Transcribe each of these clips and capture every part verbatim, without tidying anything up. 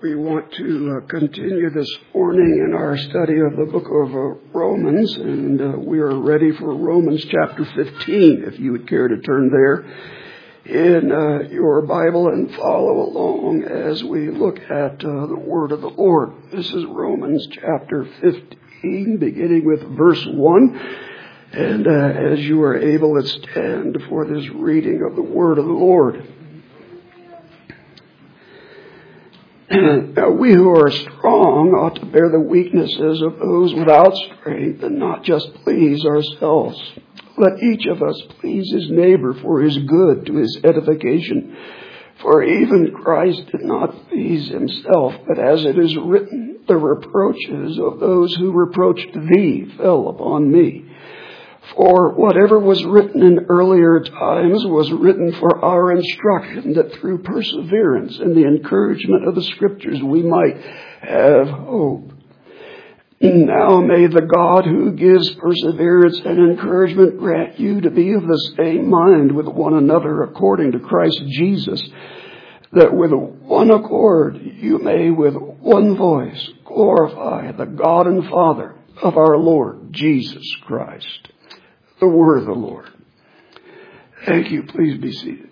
We want to uh, continue this morning in our study of the book of uh, Romans, and uh, we are ready for Romans chapter fifteen, if you would care to turn there in uh, your Bible and follow along as we look at uh, the word of the Lord. This is Romans chapter fifteen, beginning with verse one. And uh, as you are able, let's stand for this reading of the word of the Lord. Now, we who are strong ought to bear the weaknesses of those without strength and not just please ourselves. Let each of us please his neighbor for his good, to his edification. For even Christ did not please himself, but as it is written, the reproaches of those who reproached thee fell upon me. For whatever was written in earlier times was written for our instruction, that through perseverance and the encouragement of the Scriptures we might have hope. Now may the God who gives perseverance and encouragement grant you to be of the same mind with one another according to Christ Jesus, that with one accord you may with one voice glorify the God and Father of our Lord Jesus Christ. The word of the Lord. Thank you. Please be seated.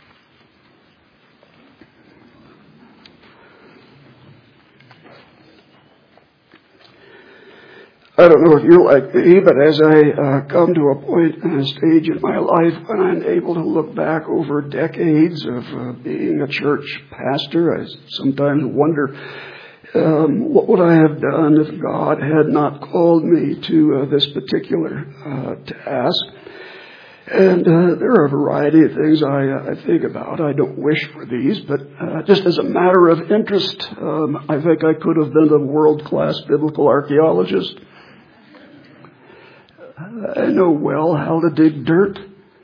I don't know if you're like me, but as I uh, come to a point and a stage in my life when I'm able to look back over decades of uh, being a church pastor, I sometimes wonder Um, what would I have done if God had not called me to uh, this particular uh, task? And uh, there are a variety of things I, uh, I think about. I don't wish for these, but uh, just as a matter of interest, um, I think I could have been a world-class biblical archaeologist. I know well how to dig dirt.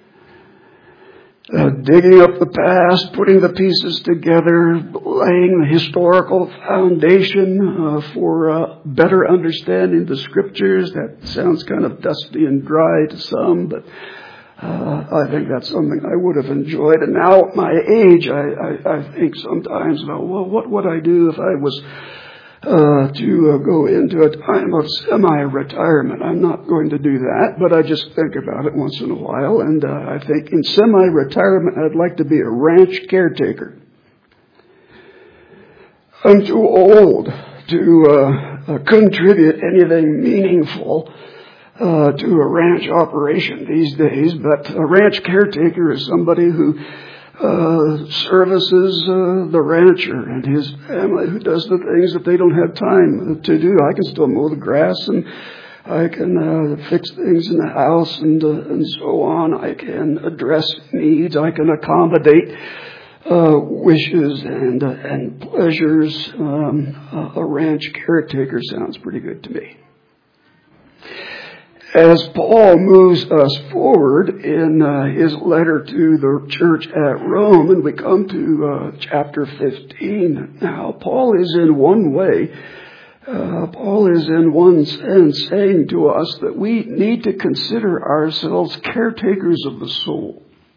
Uh, digging up the past, putting the pieces together, laying the historical foundation uh, for uh, better understanding the Scriptures. That sounds kind of dusty and dry to some, but uh, I think that's something I would have enjoyed. And now at my age, I, I, I think sometimes about, well, what would I do if I was Uh, to uh, go into a time of semi-retirement? I'm not going to do that, but I just think about it once in a while, and uh, I think in semi-retirement I'd like to be a ranch caretaker. I'm too old to uh, uh, contribute anything meaningful uh, to a ranch operation these days, but a ranch caretaker is somebody who Uh, services uh, the rancher and his family, who does the things that they don't have time to do. I can still mow the grass, and I can uh, fix things in the house, and uh, and so on. I can address needs. I can accommodate uh, wishes and uh, and pleasures. Um, a ranch caretaker sounds pretty good to me. As Paul moves us forward in uh, his letter to the church at Rome, and we come to uh, chapter fifteen now, Paul is in one way, uh, Paul is in one sense saying to us that we need to consider ourselves caretakers of the soul.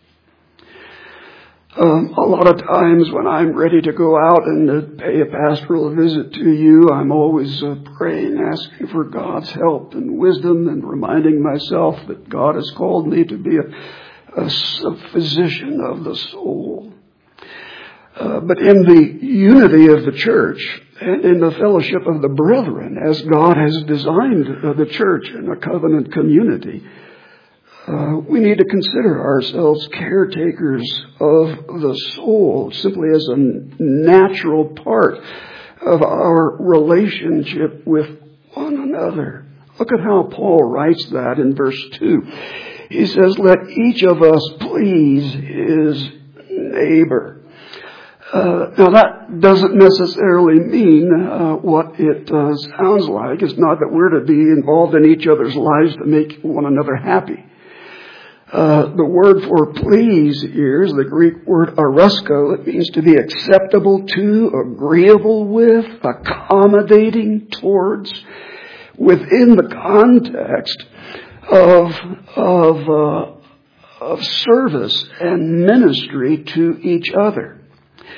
Um, a lot of times when I'm ready to go out and uh, pay a pastoral visit to you, I'm always uh, praying, asking for God's help and wisdom, and reminding myself that God has called me to be a, a, a physician of the soul. Uh, but in the unity of the church and in the fellowship of the brethren, as God has designed uh, the church in a covenant community, Uh, we need to consider ourselves caretakers of the soul, simply as a natural part of our relationship with one another. Look at how Paul writes that in verse two. He says, let each of us please his neighbor. Uh, now that doesn't necessarily mean uh, what it uh, sounds like. It's not that we're to be involved in each other's lives to make one another happy. Uh, the word for please here is the Greek word arusko. It means to be acceptable to, agreeable with, accommodating towards, within the context of of uh, of service and ministry to each other.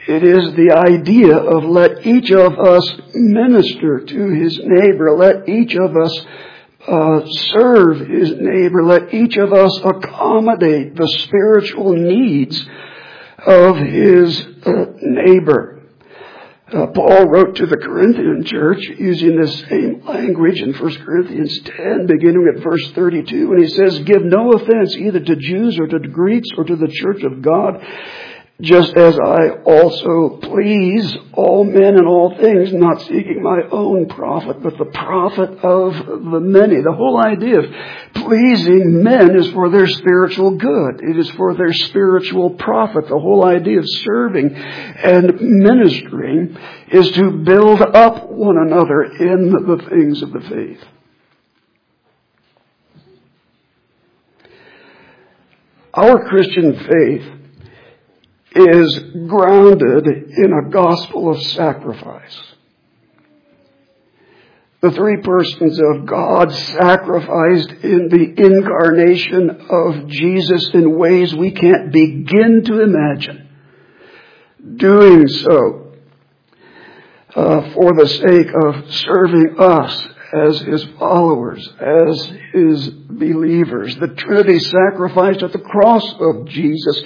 It is the idea of let each of us minister to his neighbor. Let each of us uh, serve his neighbor. Let each of us accommodate the spiritual needs of his uh, neighbor. Uh, Paul wrote to the Corinthian church using this same language in First Corinthians ten, beginning at verse thirty-two, and he says, "Give no offense either to Jews or to Greeks or to the church of God, just as I also please all men in all things, not seeking my own profit, but the profit of the many." The whole idea of pleasing men is for their spiritual good. It is for their spiritual profit. The whole idea of serving and ministering is to build up one another in the things of the faith. Our Christian faith is grounded in a gospel of sacrifice. The three persons of God sacrificed in the incarnation of Jesus in ways we can't begin to imagine. Doing so uh, for the sake of serving us as his followers, as his believers. The Trinity sacrificed at the cross of Jesus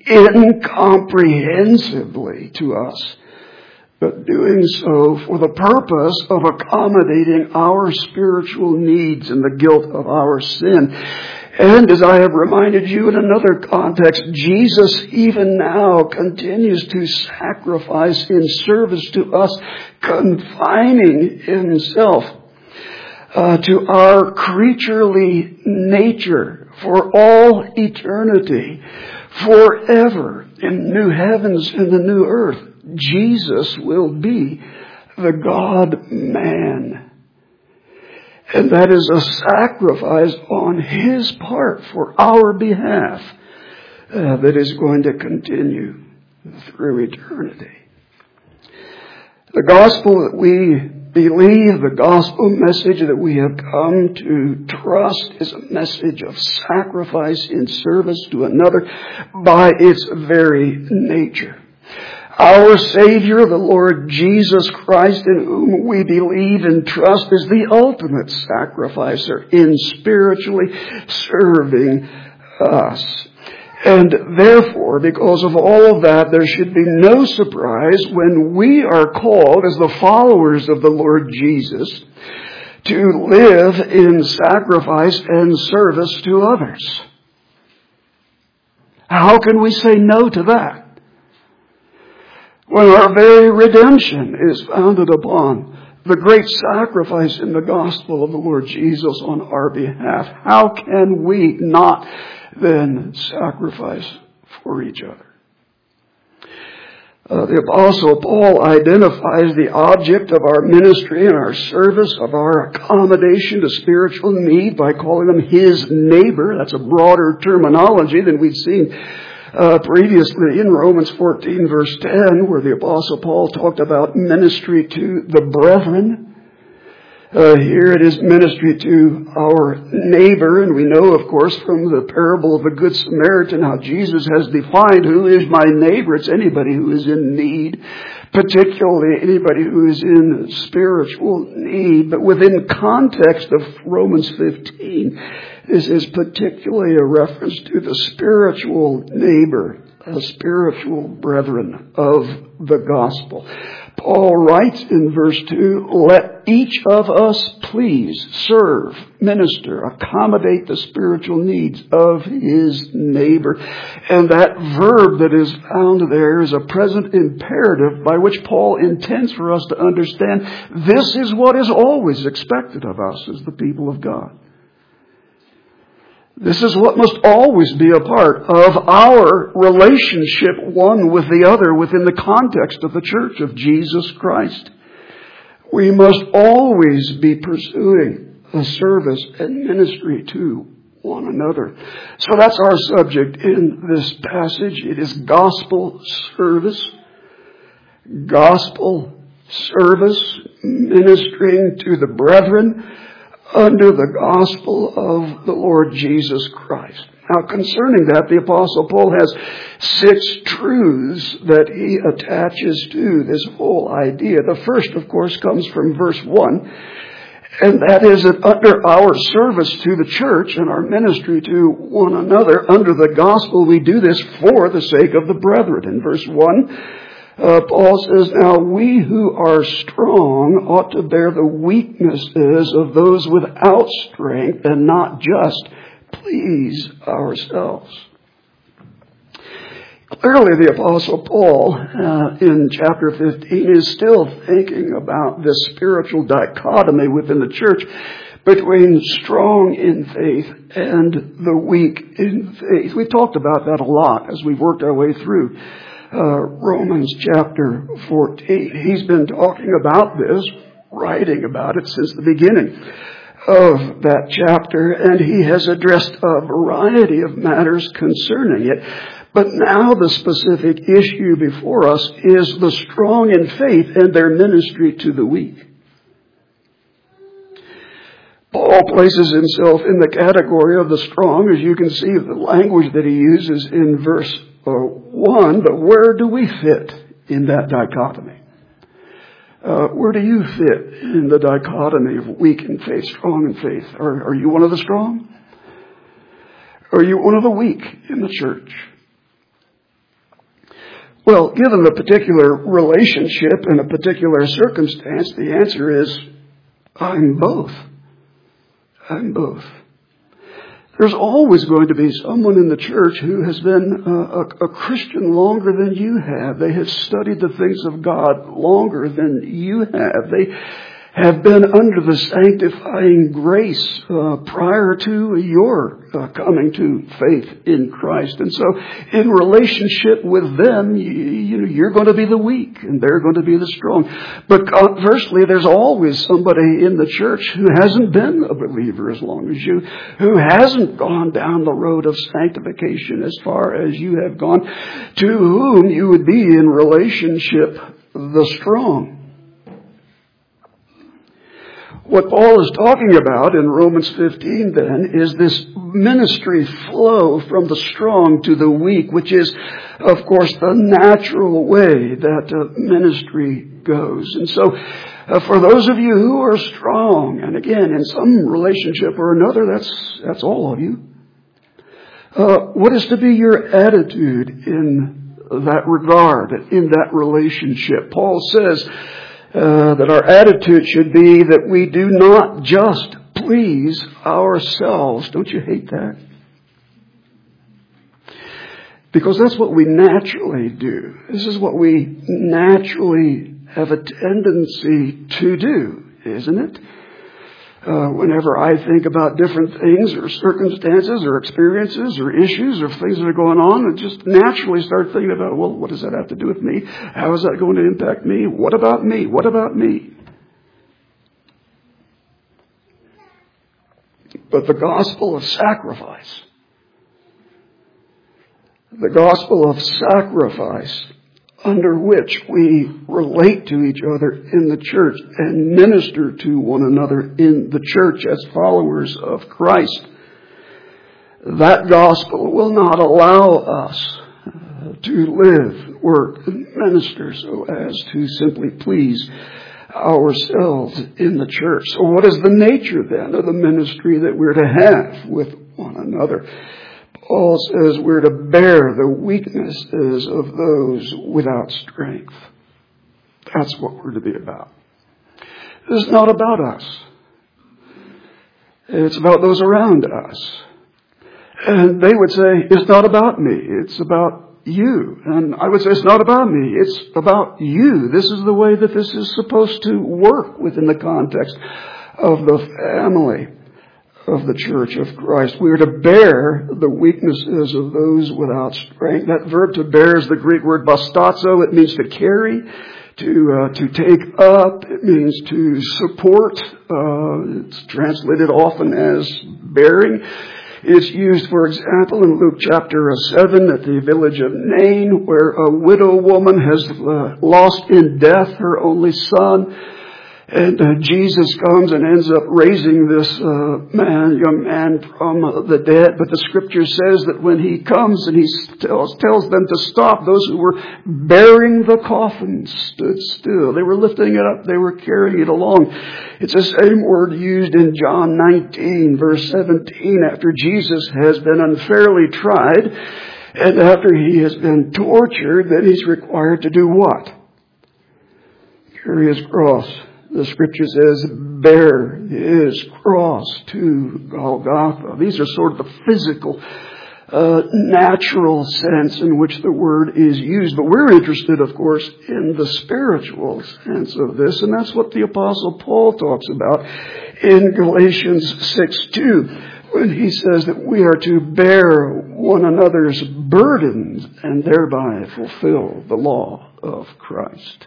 incomprehensibly to us, but doing so for the purpose of accommodating our spiritual needs and the guilt of our sin. And as I have reminded you in another context, Jesus even now continues to sacrifice in service to us, confining himself Uh, to our creaturely nature for all eternity, forever, in new heavens and the new earth. Jesus will be the God-man. And that is a sacrifice on his part for our behalf uh, that is going to continue through eternity. The gospel that we believe, the gospel message that we have come to trust, is a message of sacrifice in service to another by its very nature. Our Savior, the Lord Jesus Christ, in whom we believe and trust, is the ultimate sacrificer in spiritually serving us. And therefore, because of all of that, there should be no surprise when we are called as the followers of the Lord Jesus to live in sacrifice and service to others. How can we say no to that? When our very redemption is founded upon the great sacrifice in the gospel of the Lord Jesus on our behalf, how can we not then sacrifice for each other? Uh, the Apostle Paul identifies the object of our ministry and our service, of our accommodation to spiritual need, by calling them his neighbor. That's a broader terminology than we've seen uh, previously in Romans fourteen, verse ten, where the Apostle Paul talked about ministry to the brethren. Uh, here it is ministry to our neighbor, and we know, of course, from the parable of the Good Samaritan how Jesus has defined who is my neighbor. It's anybody who is in need, particularly anybody who is in spiritual need. But within context of Romans fifteen, this is particularly a reference to the spiritual neighbor, the spiritual brethren of the gospel. Paul writes in verse two, "Let each of us please serve, minister, accommodate the spiritual needs of his neighbor." And that verb that is found there is a present imperative by which Paul intends for us to understand this is what is always expected of us as the people of God. This is what must always be a part of our relationship one with the other within the context of the church of Jesus Christ. We must always be pursuing a service and ministry to one another. So that's our subject in this passage. It is gospel service, gospel service, ministering to the brethren under the gospel of the Lord Jesus Christ. Now, concerning that, the Apostle Paul has six truths that he attaches to this whole idea. The first, of course, comes from verse one, and that is that under our service to the church and our ministry to one another, under the gospel, we do this for the sake of the brethren. In verse one, uh, Paul says, "Now we who are strong ought to bear the weaknesses of those without strength and not just please ourselves." Clearly, the Apostle Paul, uh, in chapter fifteen, is still thinking about this spiritual dichotomy within the church between strong in faith and the weak in faith. We've talked about that a lot as we've worked our way through uh, Romans chapter fourteen. He's been talking about this, writing about it since the beginning of that chapter, and he has addressed a variety of matters concerning it. But now the specific issue before us is the strong in faith and their ministry to the weak. Paul places himself in the category of the strong, as you can see the language that he uses in verse uh, one, but where do we fit in that dichotomy? Uh, where do you fit in the dichotomy of weak in faith, strong in faith? Are, are you one of the strong? Or are you one of the weak in the church? Well, given the particular relationship and a particular circumstance, the answer is, I'm both. I'm both. There's always going to be someone in the church who has been a, a, a Christian longer than you have. They have studied the things of God longer than you have. They have been under the sanctifying grace uh, prior to your uh, coming to faith in Christ. And so in relationship with them, you, you know, you're going to be the weak and they're going to be the strong. But conversely, there's always somebody in the church who hasn't been a believer as long as you, who hasn't gone down the road of sanctification as far as you have gone, to whom you would be in relationship the strong. What Paul is talking about in Romans fifteen then is this ministry flow from the strong to the weak, which is, of course, the natural way that uh, ministry goes. And so uh, for those of you who are strong, and again, in some relationship or another, that's, that's all of you. Uh, what is to be your attitude in that regard, in that relationship? Paul says, Uh, that our attitude should be that we do not just please ourselves. Don't you hate that? Because that's what we naturally do. This is what we naturally have a tendency to do, isn't it? Uh, whenever I think about different things or circumstances or experiences or issues or things that are going on, I just naturally start thinking about, well, what does that have to do with me? How is that going to impact me? What about me? What about me? But the gospel of sacrifice, the gospel of sacrifice under which we relate to each other in the church and minister to one another in the church as followers of Christ, that gospel will not allow us to live, work, and minister so as to simply please ourselves in the church. So what is the nature then of the ministry that we're to have with one another? Paul says we're to bear the weaknesses of those without strength. That's what we're to be about. It's not about us. It's about those around us. And they would say, it's not about me. It's about you. And I would say, it's not about me. It's about you. This is the way that this is supposed to work within the context of the family of the church of Christ. We are to bear the weaknesses of those without strength. That verb to bear is the Greek word bastazo. It means to carry, to uh, to take up. It means to support. Uh, it's translated often as bearing. It's used, for example, in Luke chapter seven at the village of Nain, where a widow woman has uh, lost in death her only son. And uh, Jesus comes and ends up raising this uh, man, young man from uh, the dead. But the scripture says that when he comes and he tells, tells them to stop, those who were bearing the coffin stood still. They were lifting it up. They were carrying it along. It's the same word used in John nineteen, verse seventeen, after Jesus has been unfairly tried and after he has been tortured, then he's required to do what? Carry his cross. The scripture says, bear his cross to Golgotha. These are sort of the physical, uh, natural sense in which the word is used. But we're interested, of course, in the spiritual sense of this. And that's what the Apostle Paul talks about in Galatians six two, when he says that we are to bear one another's burdens and thereby fulfill the law of Christ.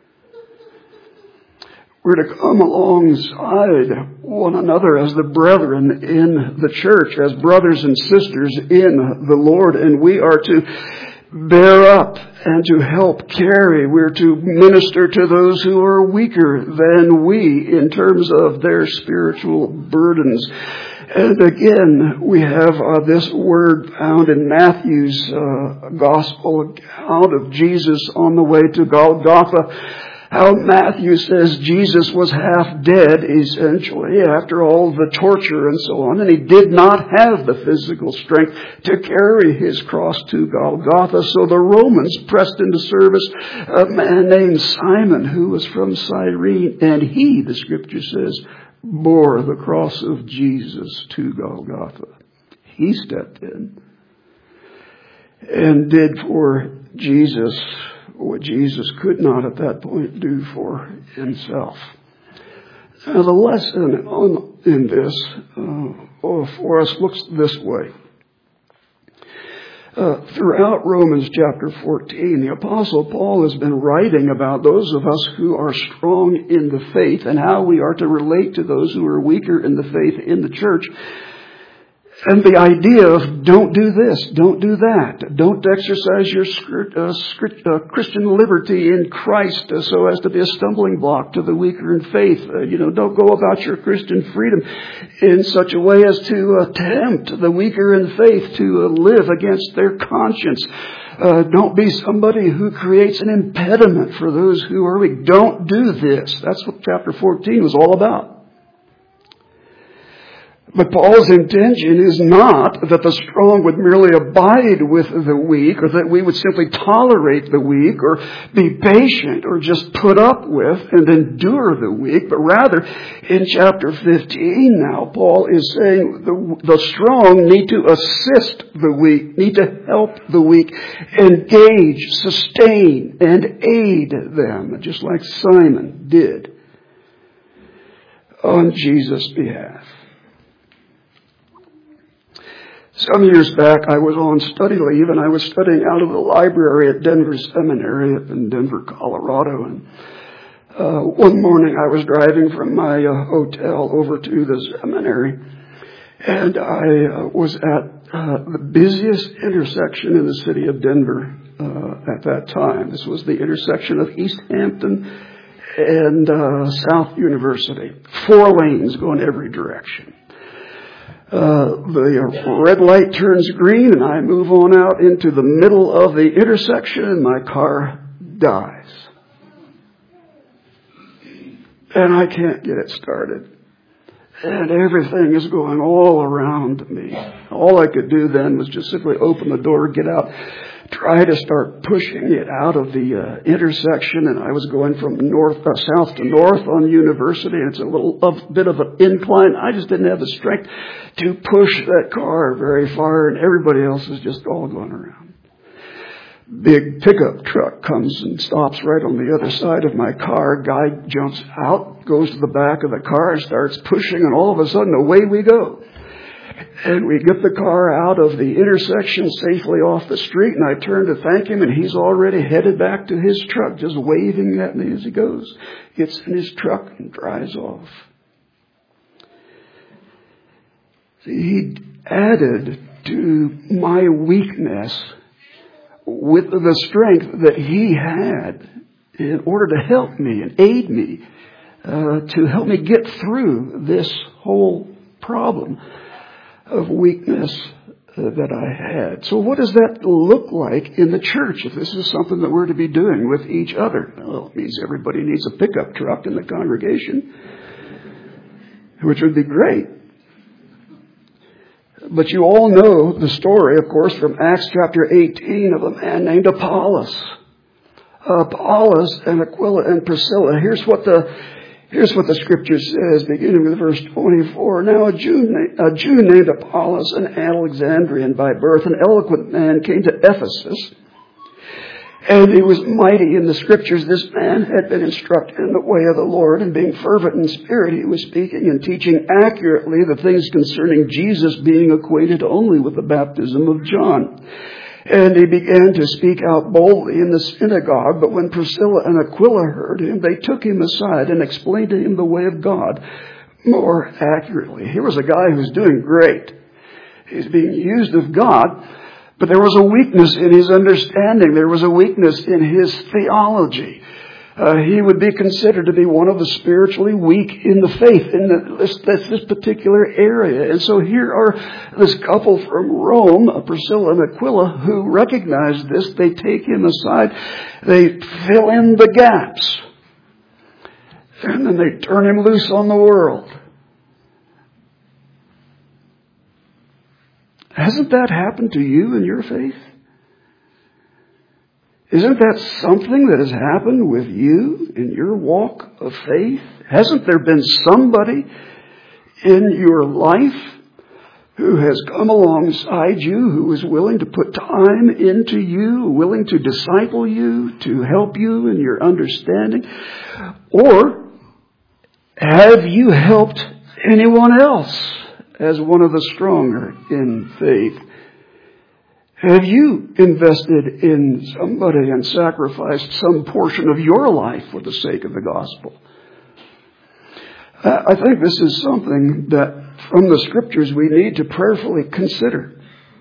We're to come alongside one another as the brethren in the church, as brothers and sisters in the Lord, and we are to bear up and to help carry. We're to minister to those who are weaker than we in terms of their spiritual burdens. And again, we have uh, this word found in Matthew's uh, gospel account of Jesus on the way to Golgotha. How Matthew says Jesus was half dead, essentially, after all the torture and so on, and he did not have the physical strength to carry his cross to Golgotha. So the Romans pressed into service a man named Simon, who was from Cyrene, and he, the scripture says, bore the cross of Jesus to Golgotha. He stepped in and did for Jesus what Jesus could not at that point do for himself. Now the lesson on, in this uh, for us looks this way. Uh, throughout Romans chapter fourteen, the Apostle Paul has been writing about those of us who are strong in the faith and how we are to relate to those who are weaker in the faith in the church. And the idea of don't do this, don't do that, don't exercise your uh, uh, Christian liberty in Christ uh, so as to be a stumbling block to the weaker in faith. Uh, you know, don't go about your Christian freedom in such a way as to uh, tempt the weaker in faith to uh, live against their conscience. Uh, don't be somebody who creates an impediment for those who are weak. Don't do this. That's what chapter fourteen was all about. But Paul's intention is not that the strong would merely abide with the weak, or that we would simply tolerate the weak, or be patient, or just put up with and endure the weak. But rather, in chapter fifteen now, Paul is saying the, the strong need to assist the weak, need to help the weak, engage, sustain, and aid them, just like Simon did on Jesus' behalf. Some years back, I was on study leave, and I was studying out of the library at Denver Seminary up in Denver, Colorado. And uh, one morning, I was driving from my uh, hotel over to the seminary, and I uh, was at uh, the busiest intersection in the city of Denver uh, at that time. This was the intersection of East Hampton and uh, South University. Four lanes going every direction. Uh, the red light turns green and I move on out into the middle of the intersection and my car dies. And I can't get it started. And everything is going all around me. All I could do then was just simply open the door, get out, try to start pushing it out of the uh, intersection. And I was going from north, uh, south to north on University. And it's a little a bit of an incline. I just didn't have the strength to push that car very far. And everybody else is just all going around. Big pickup truck comes and stops right on the other side of my car. Guy jumps out, goes to the back of the car, starts pushing, and all of a sudden away we go. And we get the car out of the intersection safely off the street, and I turn to thank him, and he's already headed back to his truck, just waving at me as he goes. Gets in his truck and drives off. See, he added to my weakness with the strength that he had in order to help me and aid me uh, to help me get through this whole problem of weakness uh, that I had. So what does that look like in the church if this is something that we're to be doing with each other? Well, it means everybody needs a pickup truck in the congregation, which would be great. But you all know the story, of course, from Acts chapter eighteen of a man named Apollos. Apollos and Aquila and Priscilla. Here's what the here's what the scripture says, beginning with verse twenty-four. Now a Jew, a Jew named Apollos, an Alexandrian by birth, an eloquent man, came to Ephesus. And he was mighty in the scriptures. This man had been instructed in the way of the Lord, and being fervent in spirit, he was speaking and teaching accurately the things concerning Jesus, being acquainted only with the baptism of John. And he began to speak out boldly in the synagogue. But when Priscilla and Aquila heard him, they took him aside and explained to him the way of God more accurately. Here was a guy who was doing great. He's being used of God. But there was a weakness in his understanding. There was a weakness in his theology. Uh, he would be considered to be one of the spiritually weak in the faith in the, this, this, this particular area. And so here are this couple from Rome, Priscilla and Aquila, who recognize this. They take him aside. They fill in the gaps. And then they turn him loose on the world. Hasn't that happened to you in your faith? Isn't that something that has happened with you in your walk of faith? Hasn't there been somebody in your life who has come alongside you, who is willing to put time into you, willing to disciple you, to help you in your understanding? Or have you helped anyone else as one of the stronger in faith? Have you invested in somebody and sacrificed some portion of your life for the sake of the gospel? I think this is something that from the scriptures we need to prayerfully consider.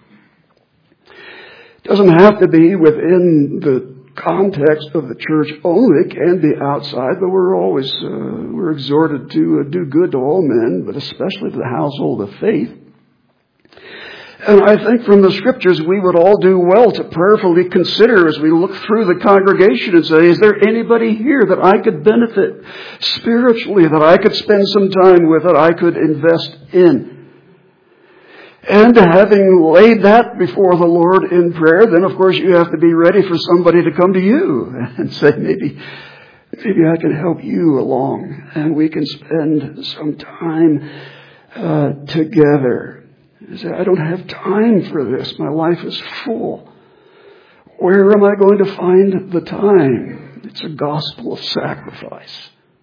It doesn't have to be within the context of the church only. It can be outside, but we're always uh, we're exhorted to uh, do good to all men, but especially to the household of faith. And I think from the scriptures we would all do well to prayerfully consider as we look through the congregation and say, is there anybody here that I could benefit spiritually, that I could spend some time with, that I could invest in? And having laid that before the Lord in prayer, then of course you have to be ready for somebody to come to you and say, maybe, maybe I can help you along and we can spend some time uh, together. You say, I don't have time for this. My life is full. Where am I going to find the time? It's a gospel of sacrifice.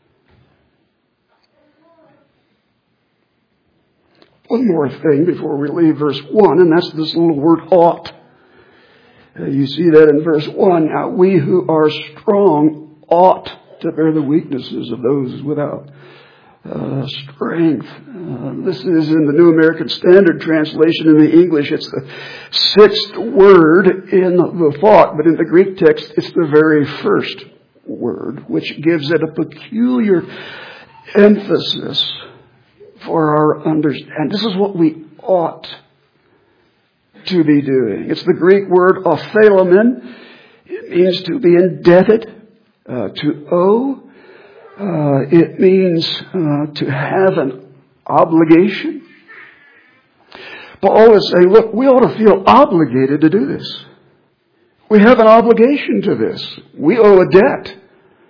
One more thing before we leave verse one, and that's this little word ought. Uh, you see that in verse one. Now, we who are strong ought to bear the weaknesses of those without uh, strength. Uh, this is in the New American Standard Translation. In the English, it's the sixth word in the thought, but in the Greek text, it's the very first word, which gives it a peculiar emphasis for our understanding. This is what we ought to be doing. It's the Greek word opheilomen. It means to be indebted, uh, to owe. Uh, it means uh, to have an obligation. Paul is saying, look, we ought to feel obligated to do this. We have an obligation to this. We owe a debt.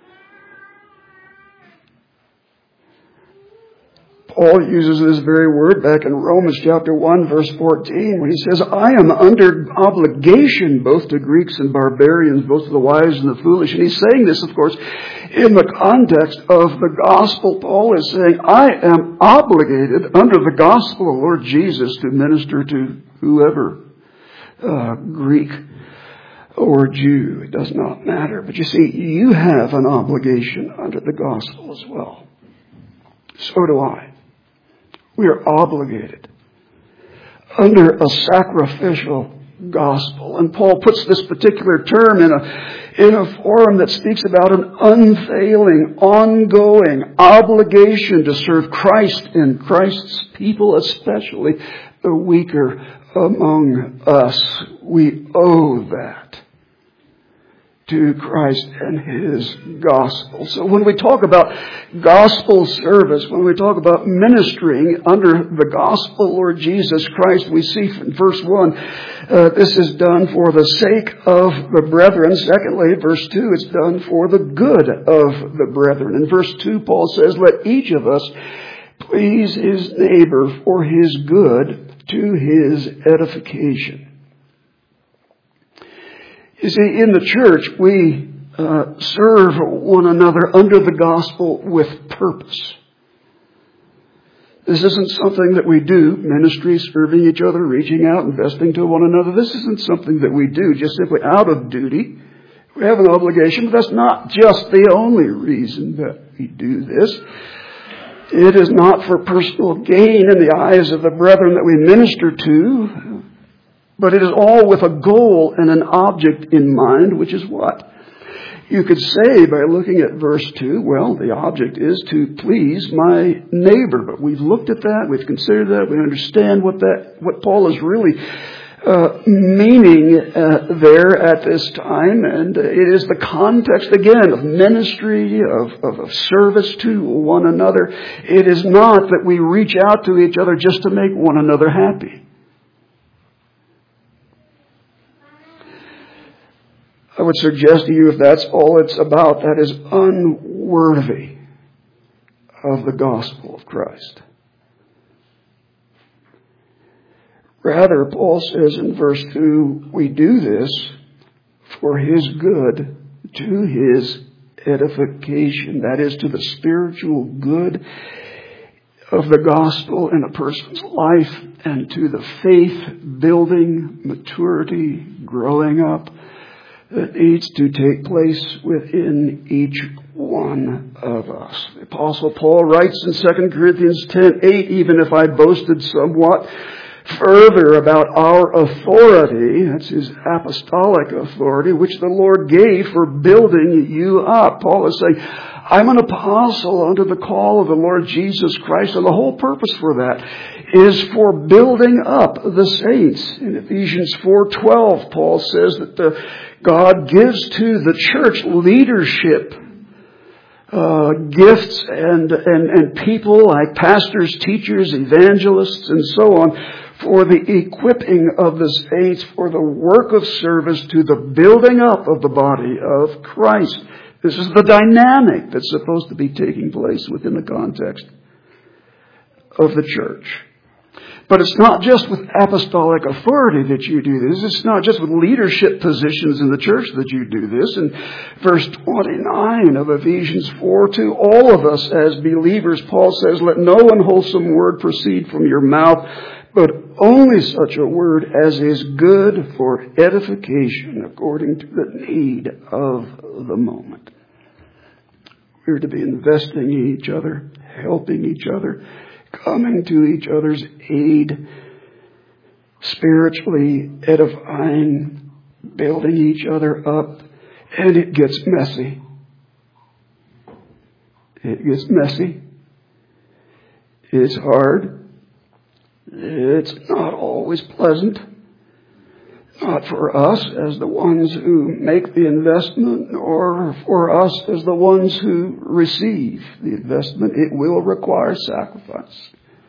Paul uses this very word back in Romans chapter one, verse fourteen, when he says, I am under obligation both to Greeks and barbarians, both to the wise and the foolish. And he's saying this, of course, in the context of the gospel. Paul is saying, I am obligated under the gospel of Lord Jesus to minister to whoever, uh, Greek or Jew. It does not matter. But you see, you have an obligation under the gospel as well. So do I. We are obligated under a sacrificial gospel. And Paul puts this particular term in a, in a form that speaks about an unfailing, ongoing obligation to serve Christ and Christ's people, especially the weaker among us. We owe that to Christ and His gospel. So when we talk about gospel service, when we talk about ministering under the gospel Lord Jesus Christ, we see from verse one, uh, this is done for the sake of the brethren. Secondly, verse two, it's done for the good of the brethren. In verse two, Paul says, let each of us please his neighbor for his good to his edification. You see, in the church, we uh, serve one another under the gospel with purpose. This isn't something that we do, ministry, serving each other, reaching out, investing to one another. This isn't something that we do just simply out of duty. We have an obligation, but that's not just the only reason that we do this. It is not for personal gain in the eyes of the brethren that we minister to, but it is all with a goal and an object in mind, which is what? You could say by looking at verse two, well, the object is to please my neighbor. But we've looked at that, we've considered that, we understand what that, what Paul is really uh, meaning uh, there at this time. And it is the context, again, of ministry, of, of, of service to one another. It is not that we reach out to each other just to make one another happy. I would suggest to you if that's all it's about, that is unworthy of the gospel of Christ. Rather, Paul says in verse two, we do this for his good, to his edification. That is, to the spiritual good of the gospel in a person's life and to the faith building, maturity, growing up that needs to take place within each one of us. The Apostle Paul writes in Second Corinthians ten eight, even if I boasted somewhat further about our authority, that's his apostolic authority, which the Lord gave for building you up. Paul is saying, I'm an apostle under the call of the Lord Jesus Christ, and the whole purpose for that is for building up the saints. In Ephesians four twelve, Paul says that the, God gives to the church leadership uh, gifts and, and, and people like pastors, teachers, evangelists, and so on, for the equipping of the saints for the work of service to the building up of the body of Christ. This is the dynamic that's supposed to be taking place within the context of the church. But it's not just with apostolic authority that you do this. It's not just with leadership positions in the church that you do this. In verse twenty-nine of Ephesians four, to all of us as believers, Paul says, let no unwholesome word proceed from your mouth, but only such a word as is good for edification according to the need of the moment. We're to be investing in each other, helping each other, coming to each other's aid, spiritually edifying, building each other up, and it gets messy. It gets messy. It's hard. It's not always pleasant. Not for us as the ones who make the investment or for us as the ones who receive the investment. It will require sacrifice.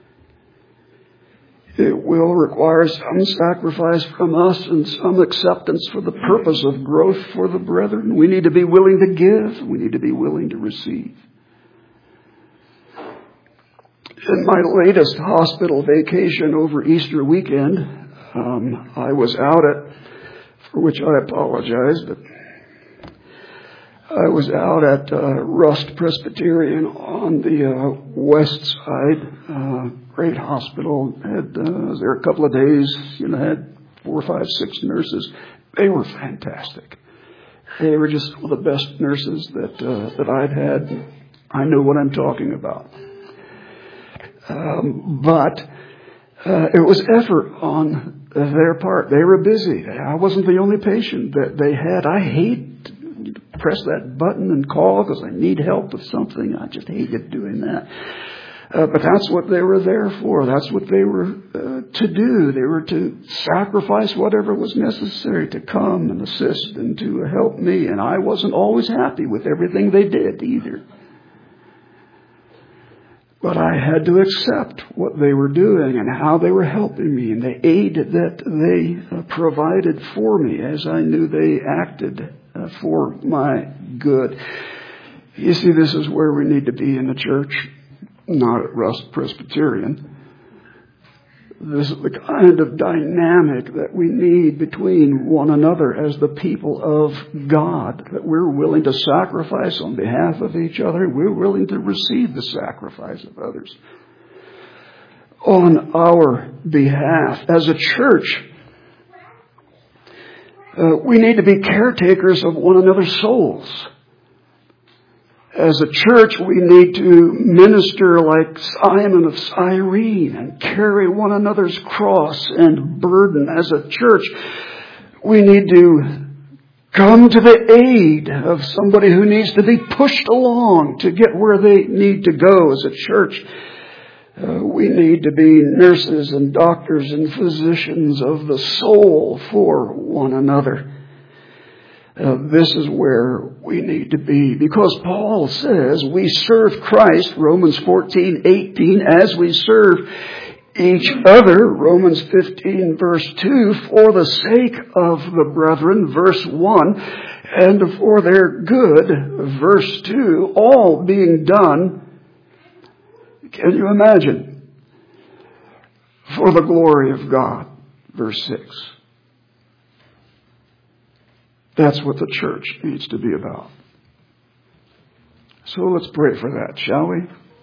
It will require some sacrifice from us and some acceptance for the purpose of growth for the brethren. We need to be willing to give. We need to be willing to receive. In my latest hospital vacation over Easter weekend, Um, I was out at, for which I apologize, but I was out at uh, Rust Presbyterian on the uh, west side. Uh, great hospital. Had uh, was there a couple of days. You know, had four, five, six nurses. They were fantastic. They were just some of the best nurses that uh, that I'd had. I know what I'm talking about. Um, but. Uh, it was effort on their part. They were busy. I wasn't the only patient that they had. I hate to press that button and call because I need help with something. I just hated doing that. Uh, but that's what they were there for. That's what they were uh, to do. They were to sacrifice whatever was necessary to come and assist and to help me. And I wasn't always happy with everything they did either. But I had to accept what they were doing and how they were helping me and the aid that they uh, provided for me as I knew they acted uh, for my good. You see, this is where we need to be in the church. Not at Rust Presbyterian. This is the kind of dynamic that we need between one another as the people of God, that we're willing to sacrifice on behalf of each other. We're willing to receive the sacrifice of others on our behalf. As a church, uh, we need to be caretakers of one another's souls. As a church, we need to minister like Simon of Cyrene and carry one another's cross and burden. As a church, we need to come to the aid of somebody who needs to be pushed along to get where they need to go. As a church, uh, we need to be nurses and doctors and physicians of the soul for one another. Uh, this is where we need to be, because Paul says we serve Christ, Romans fourteen eighteen, as we serve each other, Romans fifteen verse two, for the sake of the brethren, verse one, and for their good, verse two, all being done, can you imagine, for the glory of God, verse six. That's what the church needs to be about. So let's pray for that, shall we?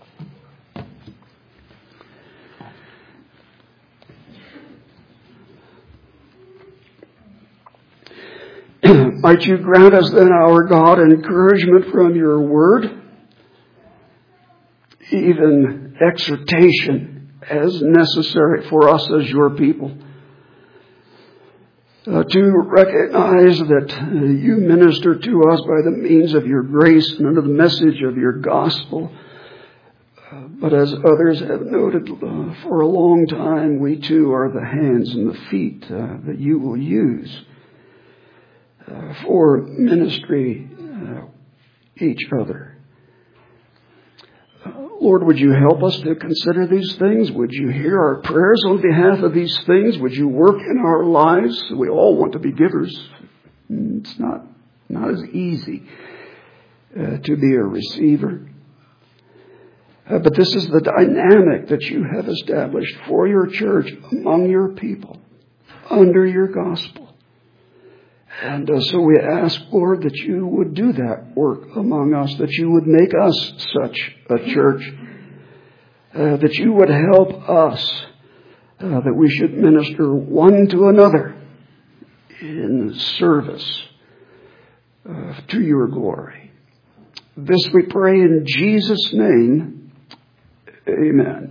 Might you grant us then, our God, encouragement from your word, even exhortation as necessary for us as your people. Uh, to recognize that uh, you minister to us by the means of your grace and under the message of your gospel. Uh, but as others have noted, uh, for a long time, we too are the hands and the feet uh, that you will use uh, for ministry uh, each other. Lord, would you help us to consider these things? Would you hear our prayers on behalf of these things? Would you work in our lives? We all want to be givers. It's not, not as easy uh, to be a receiver. Uh, but this is the dynamic that you have established for your church among your people, under your gospel. And uh, so we ask, Lord, that you would do that work among us, that you would make us such a church, uh, that you would help us, uh, that we should minister one to another in service uh, to your glory. This we pray in Jesus' name. Amen.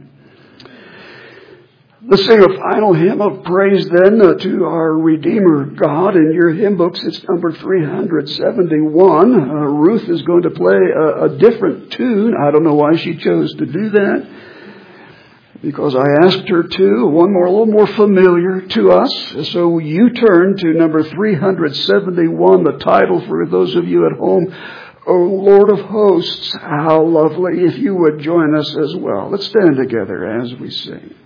Let's sing a final hymn of praise then uh, to our Redeemer God. In your hymn books, it's number three hundred seventy-one. Uh, Ruth is going to play a, a different tune. I don't know why she chose to do that, because I asked her to. One more, a little more familiar to us. So you turn to number three hundred seventy-one, the title for those of you at home, O Lord of hosts, how lovely, if you would join us as well. Let's stand together as we sing.